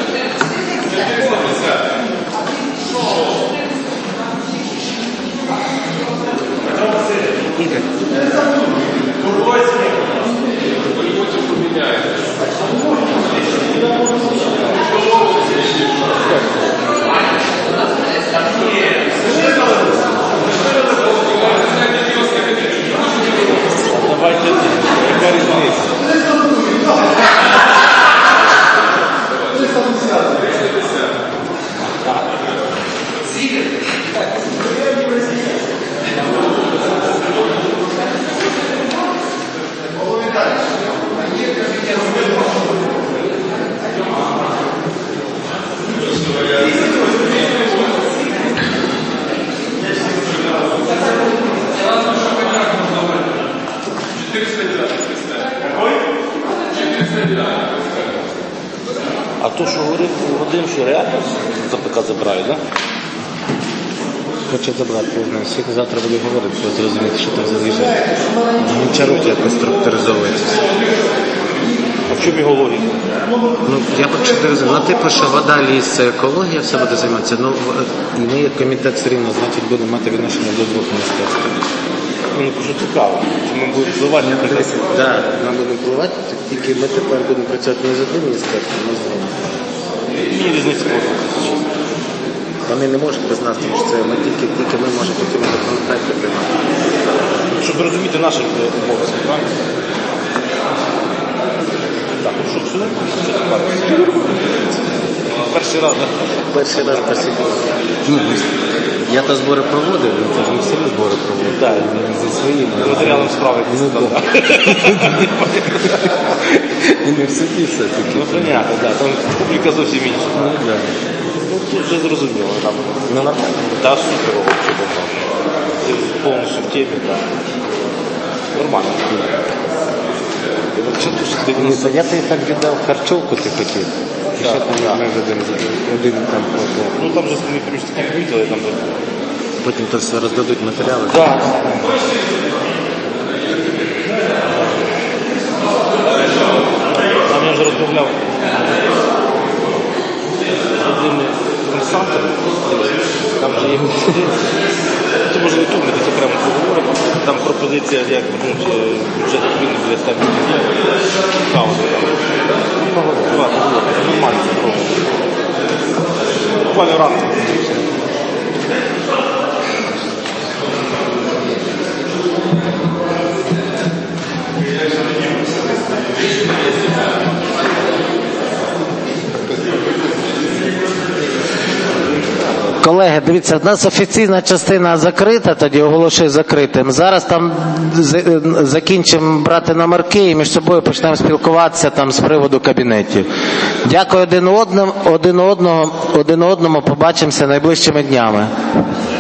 давайте, яка різниця? А то, що говорив Вадим, що реально за ПК забирають, так? Хочуть забрати, не знаю, сьогодні-завтра буду говорити, щоб зрозуміти, що там залежить. Гончарук якось структуризовується. А в чому його логіка? Ну, я хочу розуміти, ну, типу, що вода, ліс, екологія все буде займатися, ну, ми як комітет все рівно, значить, будемо мати відношення до двох міністерств. Мені дуже цікаво, чи ми будемо впливати на те. Так, ми будемо впливати, тільки ми тепер будемо працювати не з одним міністерством, а з двома. Мені різниця просто. Вони не можуть без нас, тому що це ми тільки ми можемо потім законопроекти приймати. Щоб розуміти наші обов'язки, правильно? Так, ну що, сюди? Перший раз, так? Перший раз посидів. Я то збори проводив, це ж не всі збори проводив. Так, зі своїми. матеріалом справи. І не в суді все-таки. Ну, понятно, так. Там публіка зовсім інша. Ну, так. Ну, тут вже зрозуміло. Там, Ну, нормально. та супер, взагалі. Ти повністю в темі, так. Нормально. Я тобі так віддав харчовку, ти хотів. І що там ми один там просто. Ну, там же ми такі помітили, там. Потім то все роздадуть матеріали. Так. Там я вже розмовляв з одним консультантом. Там вже є це може не тут, ми десь окремо поговоримо. Там пропозиція, як бюджет України для 100 мільйонів. Цікаво. Нормально. Буквально ранку. Колеги, дивіться, в нас офіційна частина закрита, тоді оголошую закритим. Зараз там закінчимо брати номерки і між собою почнемо спілкуватися там з приводу кабінетів. Дякую один одному, побачимося найближчими днями.